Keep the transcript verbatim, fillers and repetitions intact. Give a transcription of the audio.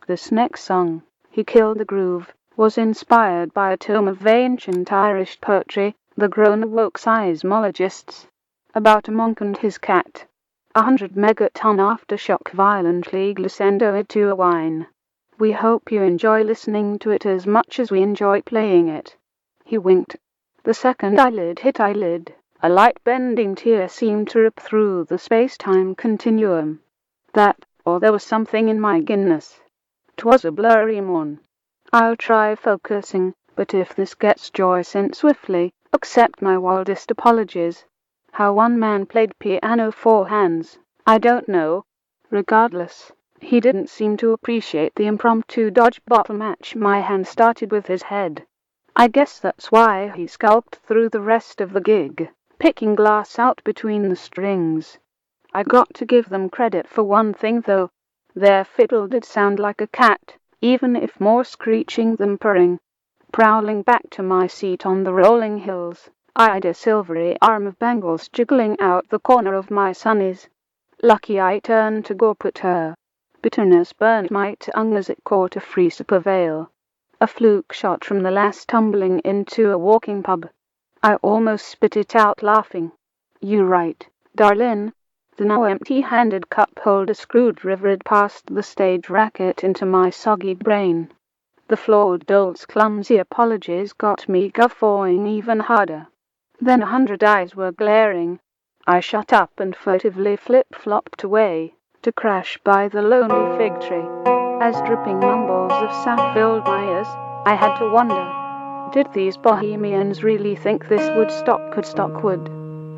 This next song, He Killed the Groove, was inspired by a tome of ancient Irish poetry, The Groan awoke seismologists, about a monk and his cat. A hundred megaton aftershock violently glissando into a whine. We hope you enjoy listening to it as much as we enjoy playing it. He winked. The second eyelid hit eyelid. A light bending tear seemed to rip through the space-time continuum. That, or there was something in my Guinness. 'Twas a blurry morn. I'll try focusing, but if this gets joy sent swiftly, accept my wildest apologies. How one man played piano four hands, I don't know. Regardless, he didn't seem to appreciate the impromptu dodgeball match my hand started with his head. I guess that's why he skulked through the rest of the gig, picking glass out between the strings. I got to give them credit for one thing though. Their fiddle did sound like a cat, even if more screeching than purring. Prowling back to my seat on the rolling hills, I eyed a silvery arm of bangles jiggling out the corner of my sunnies. Lucky I turned to gawp at her. Bitterness burned my tongue as it caught a free sip of ale. A fluke shot from the last tumbling into a walking pub. I almost spit it out laughing. You right, darlin'. The now empty-handed cup holder screwdrivered past the stage racket into my soggy brain. The flawed doll's clumsy apologies got me guffawing even harder. Then a hundred eyes were glaring. I shut up and furtively flip-flopped away, to crash by the lonely fig tree. As dripping mumbles of sap filled my ears, I had to wonder, did these bohemians really think this Woodstock could stock wood?